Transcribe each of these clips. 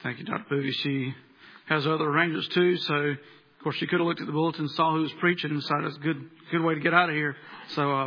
Thank you, Dr. Booty. She has other arrangements too, so of course she could have looked at the bulletin, saw who was preaching, and decided it's a good way to get out of here. So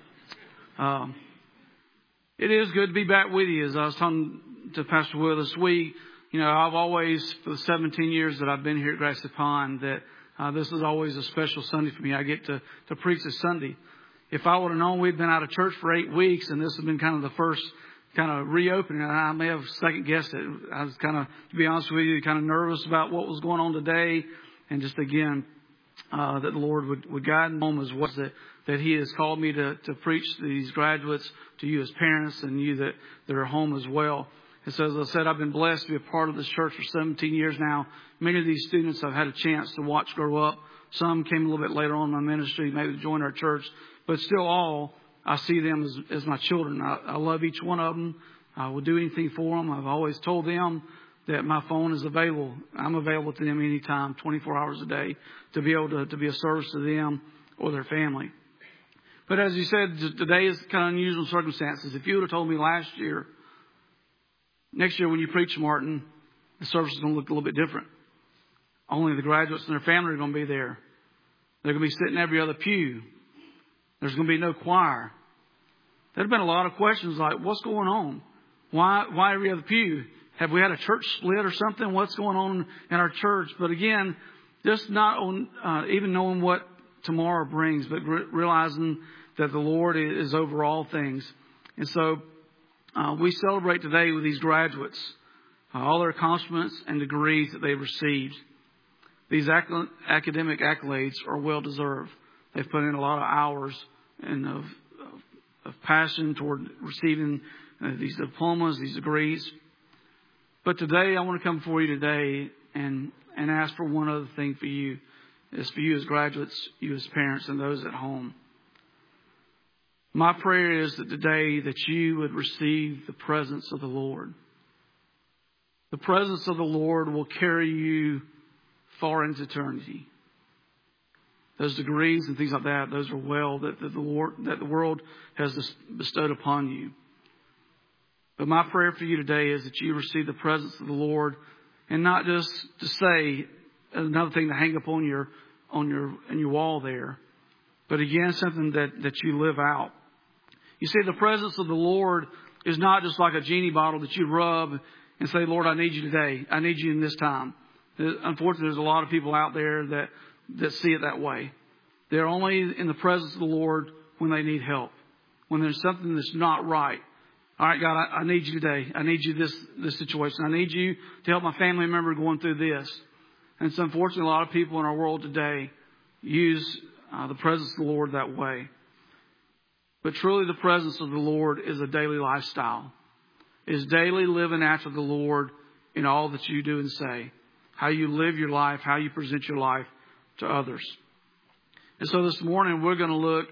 it is good to be back with you. As I was talking to Pastor Will this week, I've always, for the 17 years that I've been here at Grassy Pond, that this is always a special Sunday for me. I get to preach this Sunday. If I would have known we'd been out of church for 8 weeks and this had been kind of the first kind of reopening, I may have second guessed it. I was kind of, to be honest with you, kind of nervous about what was going on today. And just again, that the Lord would guide me home as well, that He has called me to preach to these graduates, to you as parents and you that are home as well. And so, as I said, I've been blessed to be a part of this church for 17 years now. Many of these students I've had a chance to watch grow up. Some came a little bit later on in my ministry, maybe to join our church. But still all, I see them as my children. I love each one of them. I will do anything for them. I've always told them that my phone is available. I'm available to them anytime, 24 hours a day, to be able to be a service to them or their family. But as you said, today is kind of unusual circumstances. If you would have told me last year, next year when you preach, Martin, the service is going to look a little bit different. Only the graduates and their family are going to be there. They're going to be sitting every other pew. There's going to be no choir. There have been a lot of questions like, what's going on? Why every other pew? Have we had a church split or something? What's going on in our church? But again, just not even knowing what tomorrow brings, but realizing that the Lord is over all things. And so we celebrate today with these graduates, all their accomplishments and degrees that they've received. These academic accolades are well deserved. They've put in a lot of hours and of passion toward receiving these diplomas, these degrees. But today, I want to come before you today and ask for one other thing for you. It's for you as graduates, you as parents, and those at home. My prayer is that today that you would receive the presence of the Lord. The presence of the Lord will carry you far into eternity. Those degrees and things like that, those are well that the world has bestowed upon you. But my prayer for you today is that you receive the presence of the Lord, and not just to say another thing to hang up on your wall there, but again something that you live out. You see, the presence of the Lord is not just like a genie bottle that you rub and say, Lord, I need you today. I need you in this time. Unfortunately, there's a lot of people out there that see it that way. They're only in the presence of the Lord when they need help, when there's something that's not right. All right, God, I need you today. I need you this situation. I need you to help my family member going through this. And so, unfortunately, a lot of people in our world today use the presence of the Lord that way. But truly, the presence of the Lord is a daily lifestyle. It is daily living after the Lord in all that you do and say. How you live your life, how you present your life to others. And so this morning we're going to look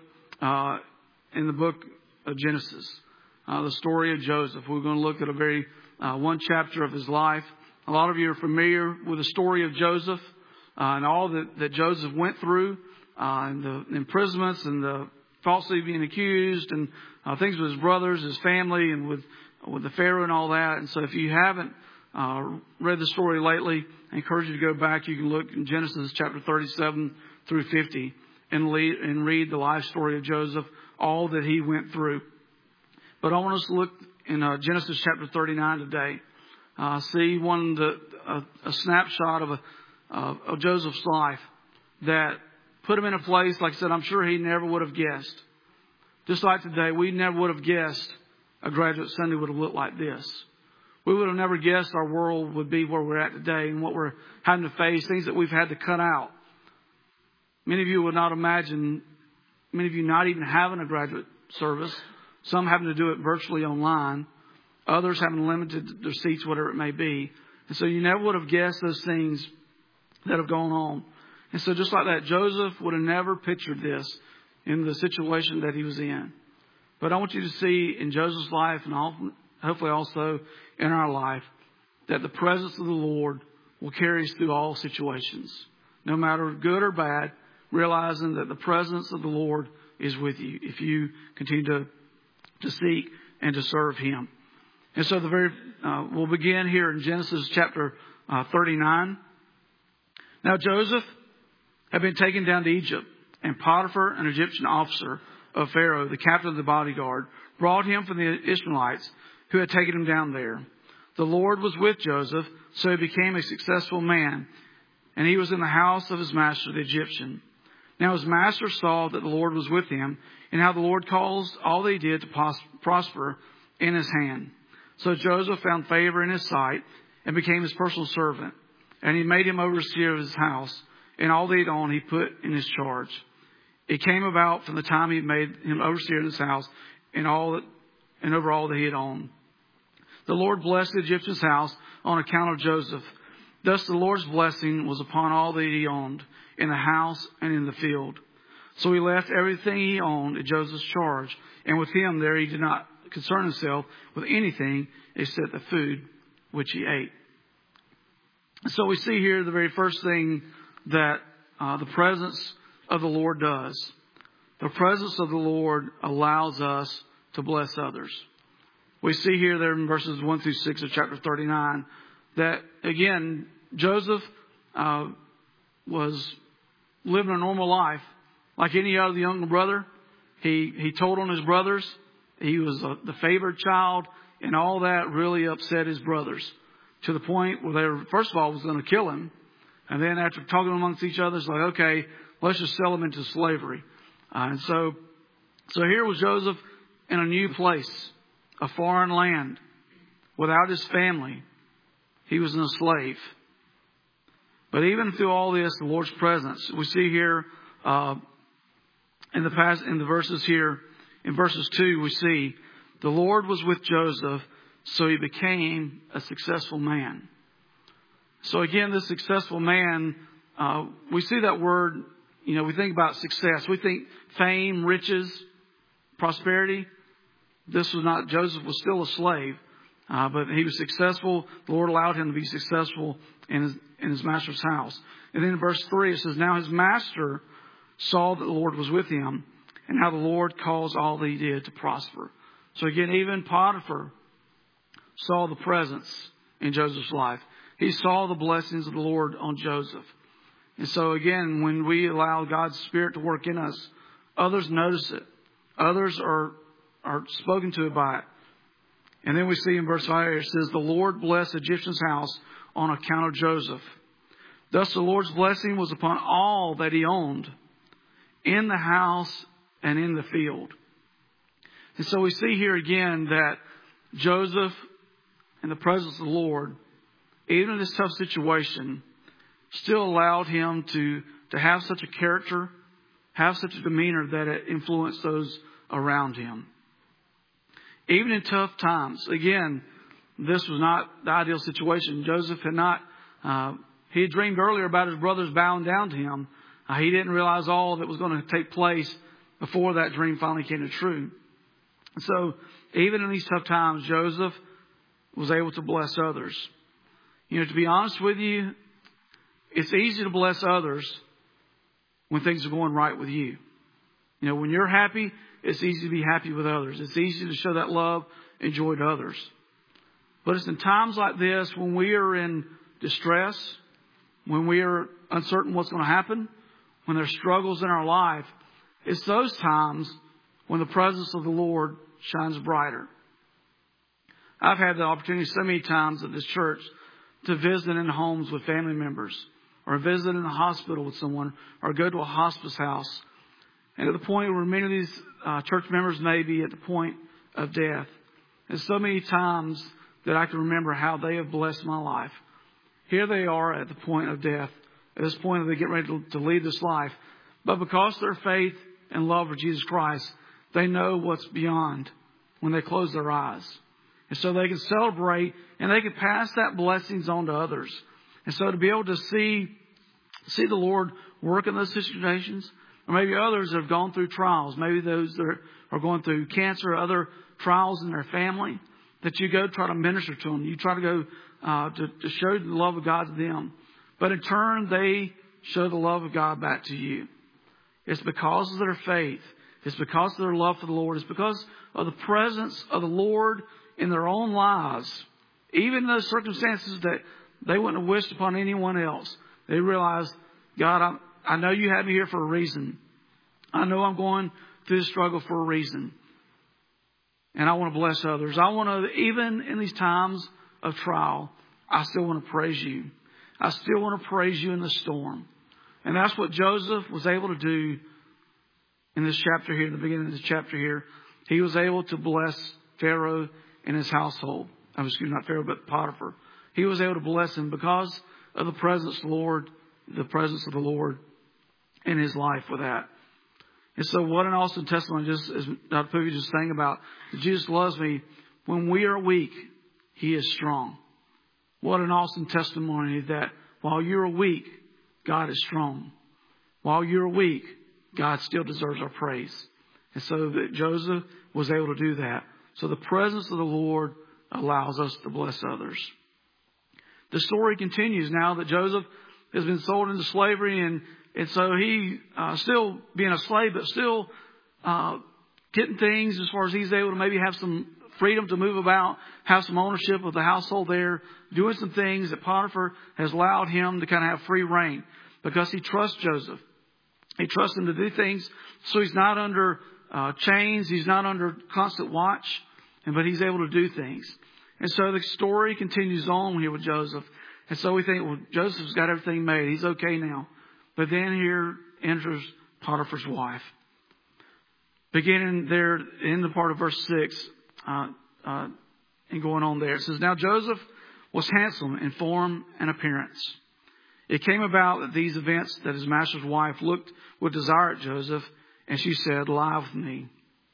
in the book of Genesis, the story of Joseph. We're going to look at a very one chapter of his life. A lot of you are familiar with the story of Joseph and all that Joseph went through, and the imprisonments and the falsely being accused and things with his brothers, his family, and with the Pharaoh and all that. And so if you haven't read the story lately, I encourage you to go back. You can look in Genesis chapter 37 through 50 and read the life story of Joseph, all that he went through. But I want us to look in Genesis chapter 39 today. See a snapshot of Joseph's life that put him in a place, like I said, I'm sure he never would have guessed. Just like today, we never would have guessed a Graduate Sunday would have looked like this. We would have never guessed our world would be where we're at today and what we're having to face, things that we've had to cut out. Many of you would not imagine, many of you not even having a graduate service, some having to do it virtually online, others having limited their seats, whatever it may be. And so you never would have guessed those things that have gone on. And so just like that, Joseph would have never pictured this in the situation that he was in. But I want you to see in Joseph's life and hopefully also in our life that the presence of the Lord will carry us through all situations, no matter good or bad, realizing that the presence of the Lord is with you if you continue to seek and to serve Him. And so we'll begin here in Genesis chapter 39. Now Joseph had been taken down to Egypt, and Potiphar, an Egyptian officer of Pharaoh, the captain of the bodyguard, brought him from the Ishmaelites who had taken him down there. The Lord was with Joseph, so he became a successful man, and he was in the house of his master, the Egyptian. Now his master saw that the Lord was with him, and how the Lord caused all that he did to prosper in his hand. So Joseph found favor in his sight and became his personal servant. And he made him overseer of his house, and all that he owned he put in his charge. It came about from the time he made him overseer of his house and over all that he had owned. The Lord blessed the Egyptian's house on account of Joseph. Thus the Lord's blessing was upon all that he owned, in the house and in the field. So he left everything he owned in Joseph's charge, and with him there he did not concern himself with anything except the food which he ate. So we see here the very first thing that the presence of the Lord does. The presence of the Lord allows us to bless others. We see here there in verses 1 through 6 of chapter 39 that, again, Joseph was living a normal life like any other younger brother. He told on his brothers. He was the favored child, and all that really upset his brothers to the point where they were, first of all, was going to kill him. And then after talking amongst each other, it's like, okay, let's just sell him into slavery. And so here was Joseph in a new place, a foreign land, without his family. He was a slave. But even through all this, the Lord's presence, we see here in the verses here, in verses 2, we see the Lord was with Joseph, so he became a successful man. So again, this successful man, we see that word, we think about success. We think fame, riches, prosperity. This was not, Joseph was still a slave, but he was successful. The Lord allowed him to be successful in his master's house. And then in verse 3, it says, now his master saw that the Lord was with him, and how the Lord caused all that he did to prosper. So again, even Potiphar saw the presence in Joseph's life. He saw the blessings of the Lord on Joseph. And so again, when we allow God's Spirit to work in us, others notice it. Others are spoken to by it. And then we see in verse 5, it says, the Lord blessed the Egyptian's house on account of Joseph. Thus the Lord's blessing was upon all that he owned, in the house and in the field. And so we see here again that Joseph, in the presence of the Lord, even in this tough situation, still allowed him to have such a character, have such a demeanor that it influenced those around him. Even in tough times, again, this was not the ideal situation. Joseph had not, he had dreamed earlier about his brothers bowing down to him. He didn't realize all that was going to take place before that dream finally came to true. So even in these tough times, Joseph was able to bless others. To be honest with you, it's easy to bless others when things are going right with you. When you're happy, it's easy to be happy with others. It's easy to show that love and joy to others. But it's in times like this when we are in distress, when we are uncertain what's going to happen, when there's struggles in our life, it's those times when the presence of the Lord shines brighter. I've had the opportunity so many times at this church to visit in homes with family members, or visit in a hospital with someone, or go to a hospice house. And at the point where many of these church members may be at the point of death. And so many times that I can remember how they have blessed my life. Here they are at the point of death. At this point, they get ready to leave this life. But because of their faith and love for Jesus Christ, they know what's beyond when they close their eyes. And so they can celebrate and they can pass that blessings on to others. And so to be able to see the Lord work in those situations, or maybe others that have gone through trials, maybe those that are going through cancer or other trials in their family, that you go try to minister to them. You try to go to show the love of God to them. But in turn, they show the love of God back to you. It's because of their faith. It's because of their love for the Lord. It's because of the presence of the Lord in their own lives, even those circumstances that they wouldn't have wished upon anyone else, they realized, God, I know you had me here for a reason. I know I'm going through this struggle for a reason. And I want to bless others. I want to, even in these times of trial, I still want to praise you. I still want to praise you in the storm. And that's what Joseph was able to do in this chapter here, in the beginning of this chapter here. He was able to bless Pharaoh and his household. Not Pharaoh, but Potiphar. He was able to bless him because of the presence of the Lord in his life with that. And so what an awesome testimony, just as Dr. Pookie just sang about, that Jesus loves me. When we are weak, He is strong. What an awesome testimony that while you're weak, God is strong. While you're weak, God still deserves our praise. And so that Joseph was able to do that. So the presence of the Lord allows us to bless others. The story continues now that Joseph has been sold into slavery, and so he still being a slave, but still getting things as far as he's able to maybe have some freedom to move about, have some ownership of the household there, doing some things that Potiphar has allowed him to kind of have free reign because he trusts Joseph. He trusts him to do things, so he's not under chains, he's not under constant watch, but he's able to do things. And so the story continues on here with Joseph. And so we think, well, Joseph's got everything made. He's okay now. But then here enters Potiphar's wife. Beginning there in the part of verse 6 and going on there. It says, now Joseph was handsome in form and appearance. It came about that these events that his master's wife looked with desire at Joseph, and she said, lie with me.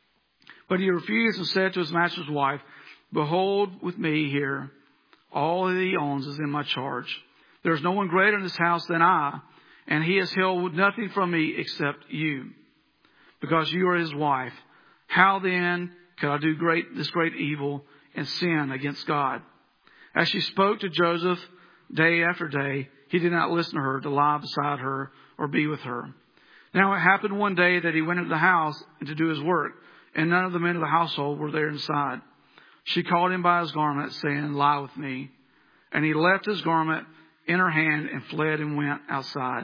But he refused and said to his master's wife, behold, with me here, all that he owns is in my charge. There is no one greater in this house than I, and he has held nothing from me except you, because you are his wife. How then could I do this great evil and sin against God? As she spoke to Joseph day after day, he did not listen to her to lie beside her or be with her. Now it happened one day that he went into the house to do his work, and none of the men of the household were there inside. She called him by his garment, saying, lie with me. And he left his garment in her hand and fled and went outside.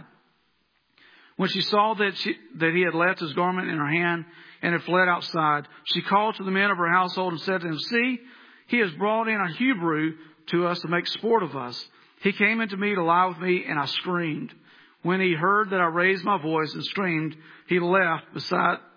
When she saw that he had left his garment in her hand and had fled outside, she called to the men of her household and said to them, see, he has brought in a Hebrew to us to make sport of us. He came into me to lie with me, and I screamed. When he heard that I raised my voice and screamed, he left his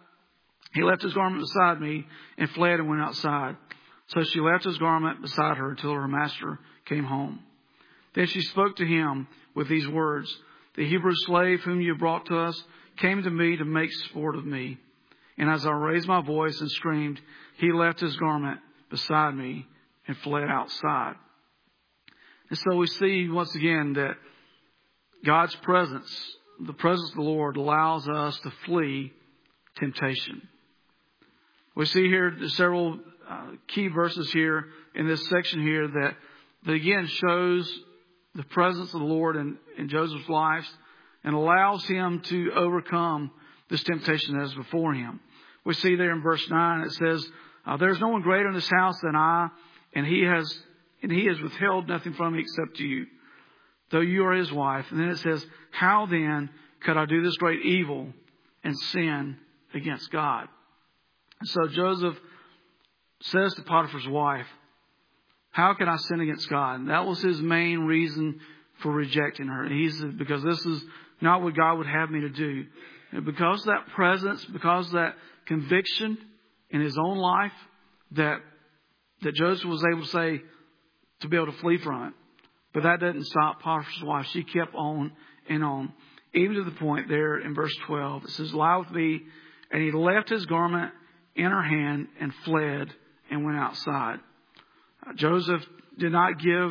garment beside me and fled and went outside. So she left his garment beside her until her master came home. Then she spoke to him with these words, the Hebrew slave whom you brought to us came to me to make sport of me. And as I raised my voice and screamed, he left his garment beside me and fled outside. And so we see once again that God's presence, the presence of the Lord, allows us to flee temptation. We see here several key verses here in this section here that again shows the presence of the Lord in Joseph's life and allows him to overcome this temptation that is before him. We see there in verse 9, it says, there's no one greater in this house than I, and he has withheld nothing from me except you, though you are his wife. And then it says, how then could I do this great evil and sin against God? And so Joseph says to Potiphar's wife, how can I sin against God? And that was his main reason for rejecting her. And he said, because this is not what God would have me to do. And because of that presence, because of that conviction in his own life, that Joseph was able to say, to be able to flee from it. But that didn't stop Potiphar's wife. She kept on and on. Even to the point there in verse 12, it says, lie with me. And he left his garment in her hand and fled and went outside. Joseph did not give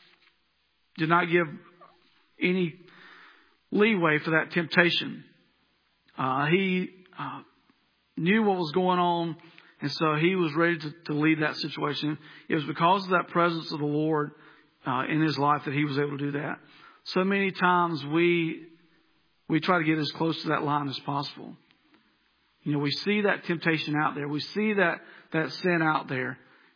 any leeway for that temptation. He knew what was going on, and so he was ready to leave that situation. It was because of that presence of the Lord in his life that he was able to do that. So many times we try to get as close to that line as possible. You know, we see that temptation out there. We see that sin out there.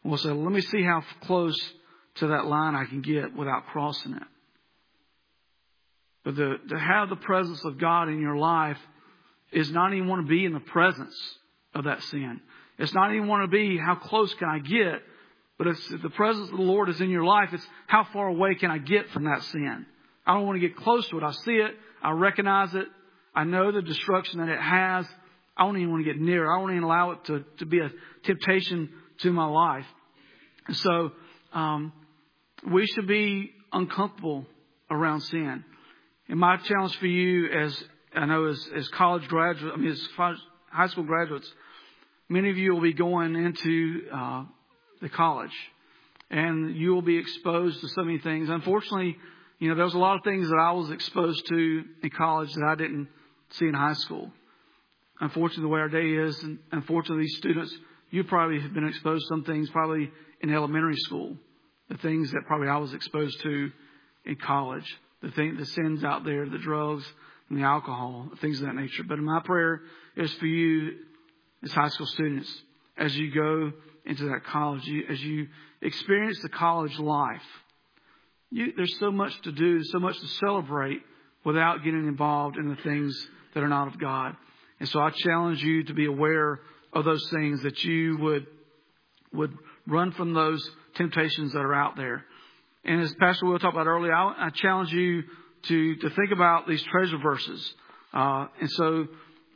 And we'll say, let me see how close to that line I can get without crossing it. But to have the presence of God in your life is not even want to be in the presence of that sin. It's not even want to be how close can I get, but if the presence of the Lord is in your life, it's how far away can I get from that sin. I don't want to get close to it. I see it. I recognize it. I know the destruction that it has. I don't even want to get near it. I don't even allow it to be a temptation to my life. And so we should be uncomfortable around sin. And my challenge for you, as I know, as college graduates, as high school graduates, many of you will be going into the college, and you will be exposed to so many things. Unfortunately, there's a lot of things that I was exposed to in college that I didn't see in high school. Unfortunately, the way our day is, and unfortunately, these students, you probably have been exposed to some things probably in elementary school, the things that probably I was exposed to in college, the sins out there, the drugs and the alcohol, things of that nature. But my prayer is for you as high school students, as you go into that college, as you experience the college life. There's so much to do, so much to celebrate without getting involved in the things that are not of God. And so I challenge you to be aware of those things, that you would run from those temptations that are out there. And as Pastor Will talked about earlier, I challenge you to think about these treasure verses. And so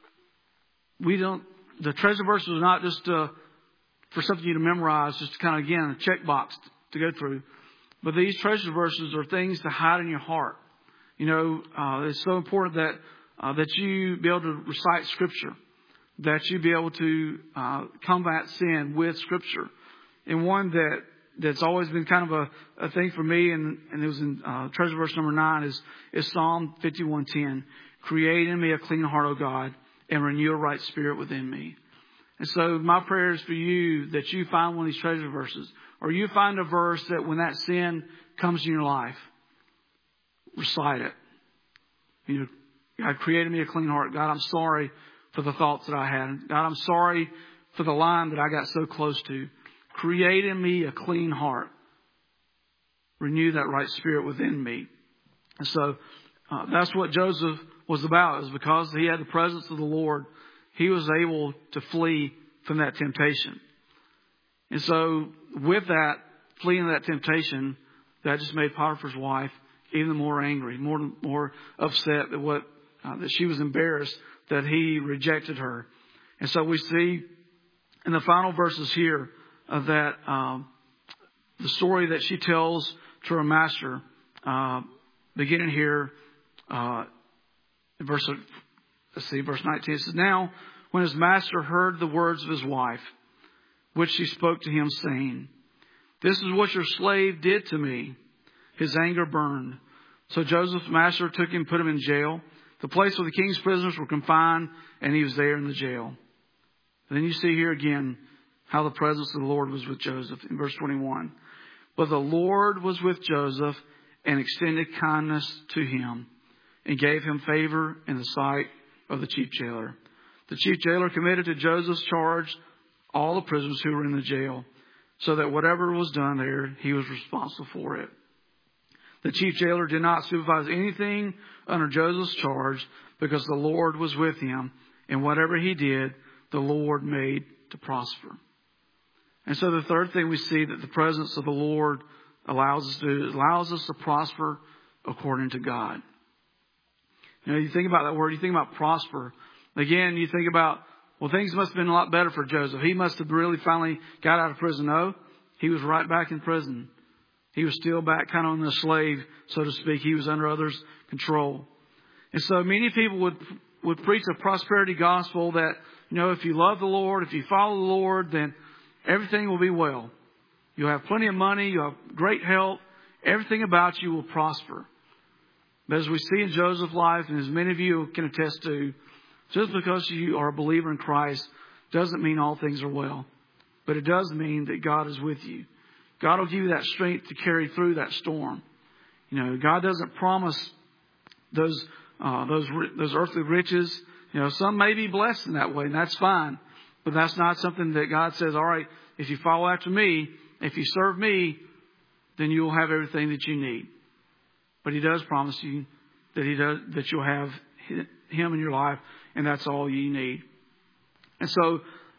the treasure verses are not just for something you to memorize, just to kind of, again, a checkbox to go through. But these treasure verses are things to hide in your heart. It's so important that you be able to recite Scripture, that you be able to combat sin with Scripture. And one that's always been kind of a thing for me, and it was in treasure verse number 9, is Psalm 51:10. Create in me a clean heart, O God, and renew a right spirit within me. And so my prayer is for you that you find one of these treasure verses, or you find a verse that when that sin comes in your life, recite it. God created me a clean heart. God, I'm sorry for the thoughts that I had. God, I'm sorry for the line that I got so close to. Create in me a clean heart. Renew that right spirit within me. And so that's what Joseph was about. It was because he had the presence of the Lord, he was able to flee from that temptation. And so with that, fleeing that temptation, that just made Potiphar's wife even more angry, more upset that she was embarrassed that he rejected her. And so we see in the final verses here that the story that she tells to her master, beginning here in verse 19. It says, now when his master heard the words of his wife, which she spoke to him, saying, this is what your slave did to me, his anger burned. So Joseph's master took him, put him in jail, the place where the king's prisoners were confined, and he was there in the jail. And then you see here again how the presence of the Lord was with Joseph in verse 21. But the Lord was with Joseph and extended kindness to him and gave him favor in the sight of the chief jailer. The chief jailer committed to Joseph's charge all the prisoners who were in the jail, so that whatever was done there, he was responsible for it. The chief jailer did not supervise anything under Joseph's charge, because the Lord was with him, and whatever he did, the Lord made to prosper. And so the third thing we see that the presence of the Lord allows us to do, it allows us to prosper according to God. You think about that word, you think about prosper. Again, you think about, well, things must have been a lot better for Joseph. He must have really finally got out of prison. No, he was right back in prison. He was still back kind of on the slave, so to speak. He was under others' control. And so many people would preach a prosperity gospel that, if you love the Lord, if you follow the Lord, then everything will be well. You'll have plenty of money. You'll have great health. Everything about you will prosper. But as we see in Joseph's life, and as many of you can attest to, just because you are a believer in Christ doesn't mean all things are well. But it does mean that God is with you. God will give you that strength to carry through that storm. God doesn't promise those earthly riches. Some may be blessed in that way, and that's fine. But that's not something that God says, all right, if you follow after me, if you serve me, then you will have everything that you need. But He does promise you that you'll have Him in your life, and that's all you need. And so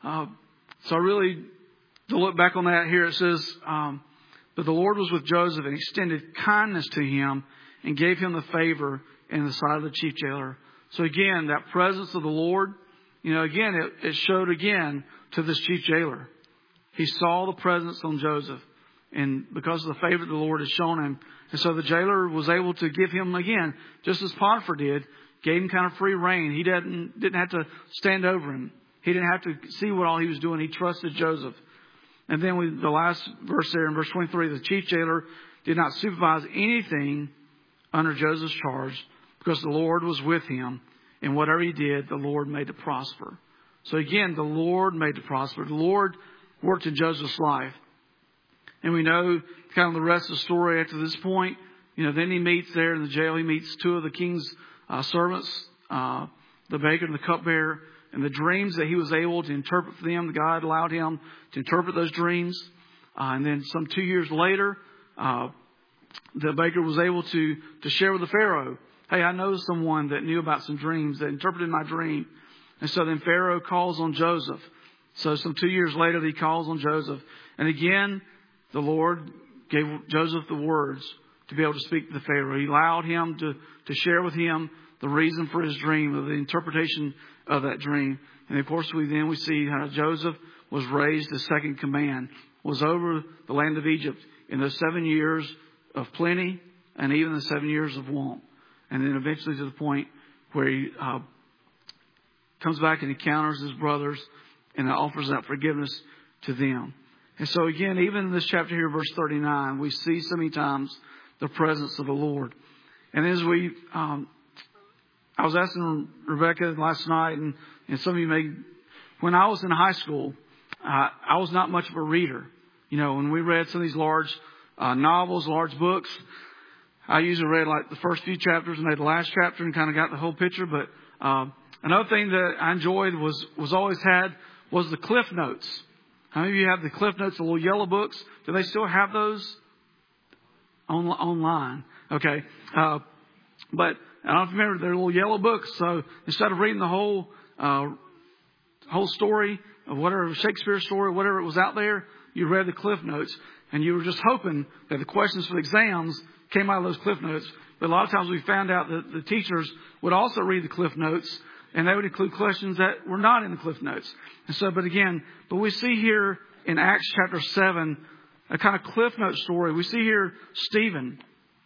really, to look back on that here, it says, but the Lord was with Joseph and extended kindness to him and gave him the favor in the sight of the chief jailer. So again, that presence of the Lord, again, it showed again to this chief jailer. He saw the presence on Joseph, and because of the favor the Lord had shown him. And so the jailer was able to give him again, just as Potiphar did, gave him kind of free reign. He didn't have to stand over him. He didn't have to see what all he was doing. He trusted Joseph. And then the last verse there in verse 23, the chief jailer did not supervise anything under Joseph's charge because the Lord was with him. And whatever he did, the Lord made it prosper. So again, the Lord made it prosper. The Lord worked in Joseph's life. And we know kind of the rest of the story after this point. Then he meets there in the jail. He meets two of the king's servants, the baker and the cupbearer. And the dreams that he was able to interpret for them, God allowed him to interpret those dreams. And then some 2 years later, the baker was able to share with the Pharaoh, hey, I know someone that knew about some dreams, that interpreted my dream. And so then Pharaoh calls on Joseph. So some 2 years later, he calls on Joseph. And again, the Lord gave Joseph the words to be able to speak to the Pharaoh. He allowed him to share with him the reason for his dream, or the interpretation of that dream. And of course, we see how Joseph was raised as second command, was over the land of Egypt in those 7 years of plenty and even the 7 years of want. And then eventually to the point where he comes back and encounters his brothers and offers that forgiveness to them. And so again, even in this chapter here, verse 39, we see so many times the presence of the Lord. And as I was asking Rebecca last night, and some of you when I was in high school, I was not much of a reader. When we read some of these large novels, large books, I usually read like the first few chapters and maybe the last chapter and kind of got the whole picture. But another thing that I enjoyed was always was the Cliff Notes. How many of you have the Cliff Notes, the little yellow books? Do they still have those online? Okay. But I don't know if you remember, they're little yellow books. So instead of reading the whole story of whatever Shakespeare story, whatever it was out there, you read the Cliff Notes, and you were just hoping that the questions for the exams came out of those Cliff Notes. But a lot of times we found out that the teachers would also read the Cliff Notes, and they would include questions that were not in the Cliff Notes. And so, but we see here in Acts chapter 7 a kind of Cliff Note story. We see here Stephen.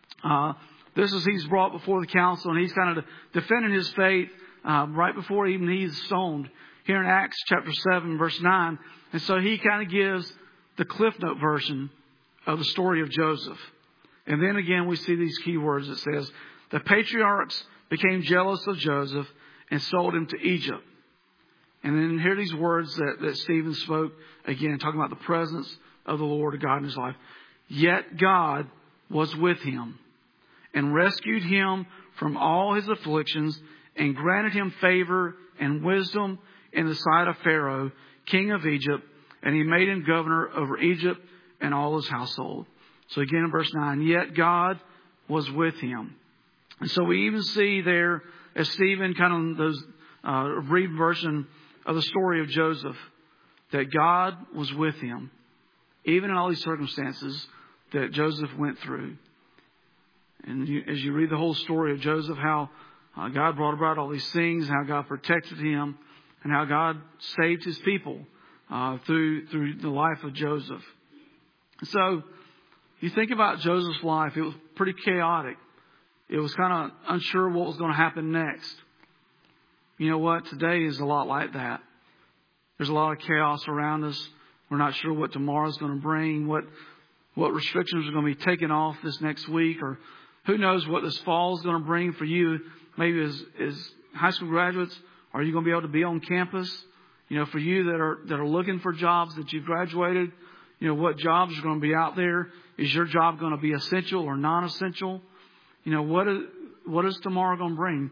He's brought before the council, and he's kind of defending his faith right before even he's stoned here in Acts chapter 7, verse 9. And so he kind of gives the Cliff Note version of the story of Joseph. And then again, we see these key words. It says, the patriarchs became jealous of Joseph and sold him to Egypt. And then hear these words that Stephen spoke, again, talking about the presence of the Lord of God in his life. Yet God was with him and rescued him from all his afflictions and granted him favor and wisdom in the sight of Pharaoh, king of Egypt, and he made him governor over Egypt and all his household. So again in verse 9, yet God was with him. And so we even see there, as Stephen kind of those brief version of the story of Joseph, that God was with him, even in all these circumstances that Joseph went through. And as you read the whole story of Joseph, how God brought about all these things, how God protected him, and how God saved his people through the life of Joseph. So you think about Joseph's life, it was pretty chaotic. It was kind of unsure what was going to happen next. You know what? Today is a lot like that. There's a lot of chaos around us. We're not sure what tomorrow's going to bring, what restrictions are going to be taken off this next week, or who knows what this fall is going to bring for you. Maybe as high school graduates, are you going to be able to be on campus? For you that are looking for jobs, that you've graduated, what jobs are going to be out there? Is your job going to be essential or non-essential? What is tomorrow going to bring?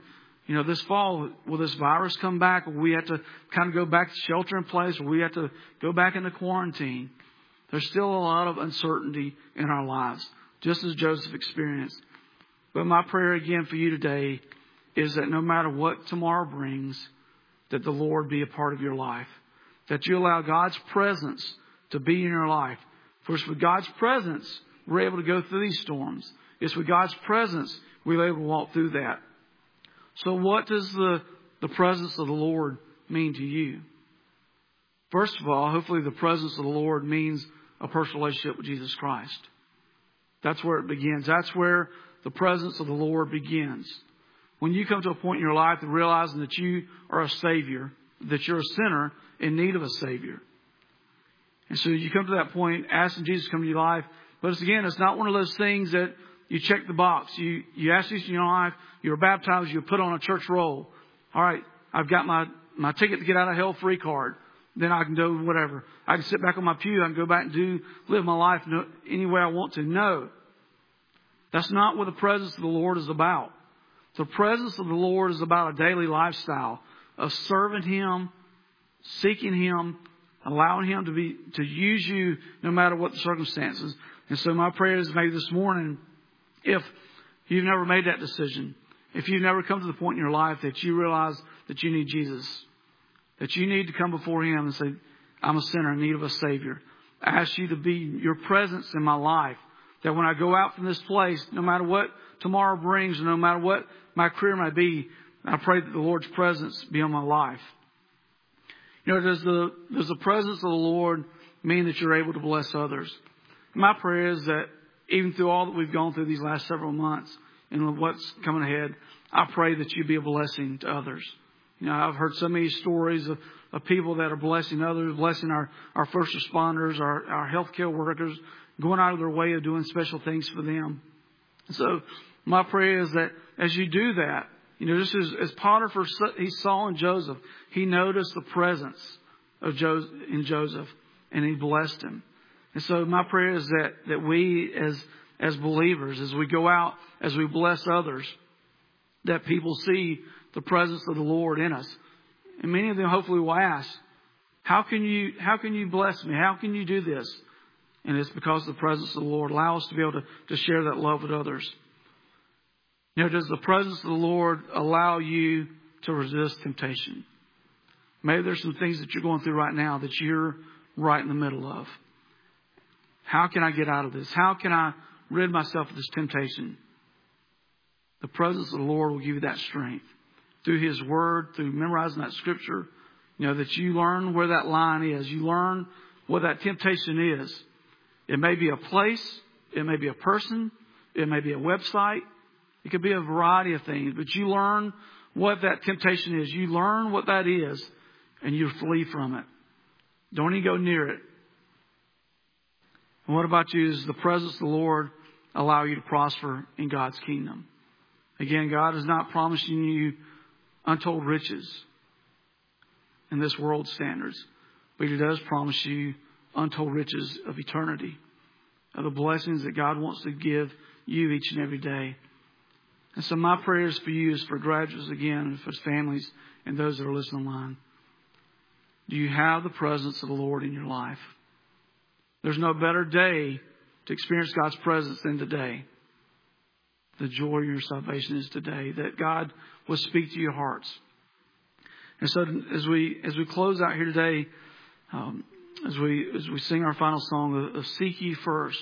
This fall, will this virus come back? Will we have to kind of go back to shelter in place? Will we have to go back into quarantine? There's still a lot of uncertainty in our lives, just as Joseph experienced. But my prayer again for you today is that no matter what tomorrow brings, that the Lord be a part of your life. That you allow God's presence to be in your life. For it's with God's presence we're able to go through these storms. It's with God's presence we're able to walk through that. So what does the presence of the Lord mean to you? First of all, hopefully the presence of the Lord means a personal relationship with Jesus Christ. That's where it begins. That's where the presence of the Lord begins. When you come to a point in your life of realizing that you are a Savior, that you're a sinner in need of a Savior. And so you come to that point, asking Jesus to come into your life. But it's not one of those things that you check the box. You ask Jesus in your life, you're baptized, you're put on a church roll. All right, I've got my ticket to get out of hell free card. Then I can do whatever. I can sit back on my pew. I can go back and live my life any way I want to. No. That's not what the presence of the Lord is about. The presence of the Lord is about a daily lifestyle of serving Him, seeking Him, allowing Him to use you no matter what the circumstances. And so my prayer is maybe this morning, if you've never made that decision, if you've never come to the point in your life that you realize that you need Jesus, that you need to come before Him and say, I'm a sinner in need of a Savior. I ask you to be your presence in my life. That when I go out from this place, no matter what tomorrow brings, no matter what my career may be, I pray that the Lord's presence be on my life. Does the presence of the Lord mean that you're able to bless others? My prayer is that even through all that we've gone through these last several months and what's coming ahead, I pray that you be a blessing to others. I've heard so many stories of people that are blessing others, blessing our first responders, our healthcare workers, going out of their way of doing special things for them. So my prayer is that as you do that, just as Potiphar, he saw in Joseph, he noticed the presence of Joseph, and he blessed him. And so my prayer is that we as believers, as we go out, as we bless others, that people see the presence of the Lord in us. And many of them hopefully will ask, how can you bless me? How can you do this? And it's because of the presence of the Lord. Allow us to be able to share that love with others. Does the presence of the Lord allow you to resist temptation? Maybe there's some things that you're going through right now that you're right in the middle of. How can I get out of this? How can I rid myself of this temptation? The presence of the Lord will give you that strength. Through His Word, through memorizing that Scripture, that you learn where that line is. You learn what that temptation is. It may be a place. It may be a person. It may be a website. It could be a variety of things. But you learn what that temptation is. You learn what that is. And you flee from it. Don't even go near it. And what about you? Does the presence of the Lord allow you to prosper in God's kingdom? Again, God is not promising you untold riches in this world's standards. But He does promise you untold riches of eternity, of the blessings that God wants to give you each and every day. And so my prayers for you is for graduates again, for families and those that are listening online. Do you have the presence of the Lord in your life? There's no better day to experience God's presence than today. The joy of your salvation is today, that God will speak to your hearts. And so as we close out here today, as we sing our final song of Seek Ye First,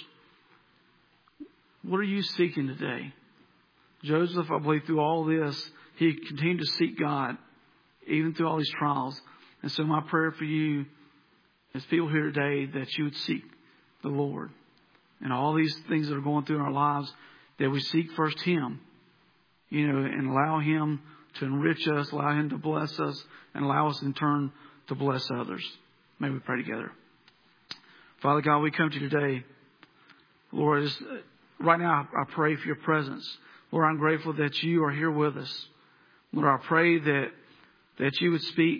what are you seeking today? Joseph, I believe through all this, he continued to seek God, even through all these trials. And so my prayer for you, as people here today, that you would seek the Lord. And all these things that are going through in our lives, that we seek first Him, and allow Him to enrich us, allow Him to bless us, and allow us in turn to bless others. May we pray together. Father God, we come to you today. Lord, right now I pray for your presence. Lord, I'm grateful that you are here with us. Lord, I pray that you would speak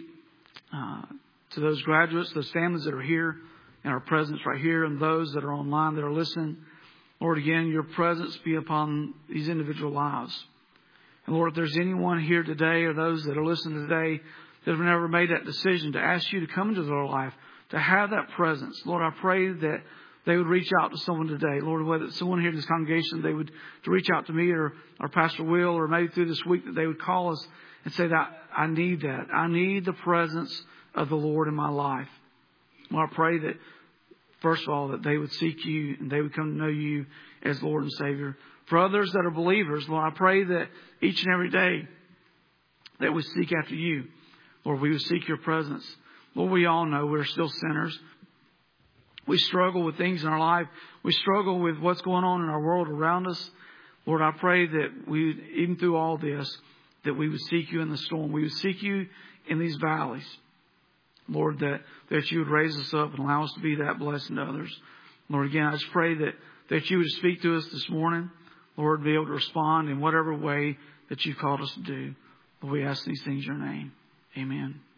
to those graduates, those families that are here, and our presence right here, and those that are online that are listening. Lord, again, your presence be upon these individual lives. And Lord, if there's anyone here today or those that are listening today that have never made that decision to ask you to come into their life, to have that presence, Lord, I pray that they would reach out to someone today. Lord, whether it's someone here in this congregation, they would to reach out to me or Pastor Will, or maybe through this week that they would call us and say that I need that. I need the presence of the Lord in my life. Well, I pray that, first of all, that they would seek you and they would come to know you as Lord and Savior. For others that are believers, Lord, I pray that each and every day that we seek after you. Lord, we would seek your presence. Lord, we all know we're still sinners. We struggle with things in our life. We struggle with what's going on in our world around us. Lord, I pray that we, even through all this, that we would seek you in the storm. We would seek you in these valleys. Lord, that you would raise us up and allow us to be that blessing to others. Lord, again, I just pray that you would speak to us this morning. Lord, be able to respond in whatever way that you've called us to do. Lord, we ask these things in your name. Amen.